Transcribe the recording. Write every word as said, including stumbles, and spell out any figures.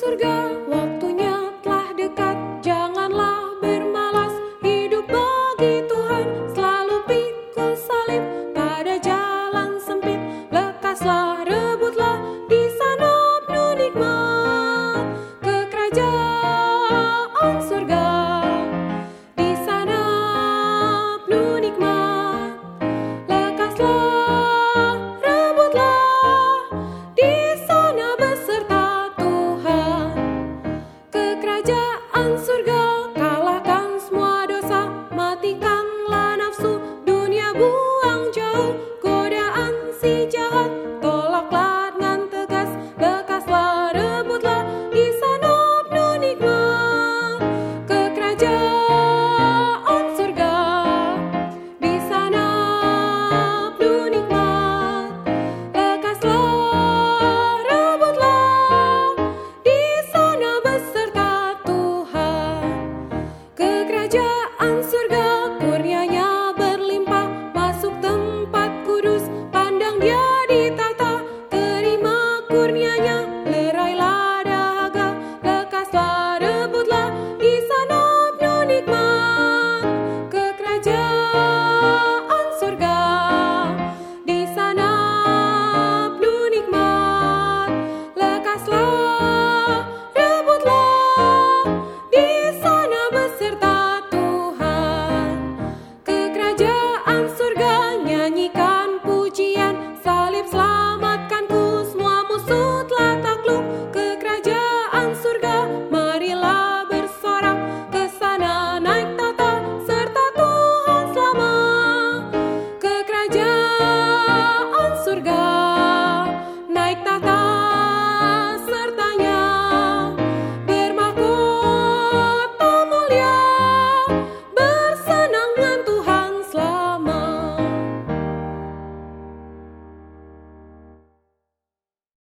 surga, waktunya telah dekat. Janganlah bermalas, hidup bagi Tuhan. Selalu pikul salib pada jalan sempit. Lekaslah, rebutlah, di sana penuh nikmat. Ke kerajaan surga, di sana penuh nikmat. Lekaslah, rebutlah, di sana beserta Tuhan. Ke kerajaan surga, kalahkan semua dosa, matikanlah nafsu, dunia buang jauh, godaan si jahat, tolaklah dengan tegas. Lekaslah, rebutlah, di sana penuh nikmat. Ke kerajaan surga, di sana penuh nikmat. Lekaslah, rebutlah, di sana beserta Tuhan. Ke kerajaan surga, kurnianya berlimpah, masuk tempat kudus, pandang Dia ditata. Terima kurnianya, lerailah dahaga. Lekaslah, rebutlah, di sana penuh nikmat. Ke kerajaan surga, di sana penuh nikmat. Lekaslah, rebutlah, di sana beserta Tuhan. Ke kerajaan surga, nyanyikan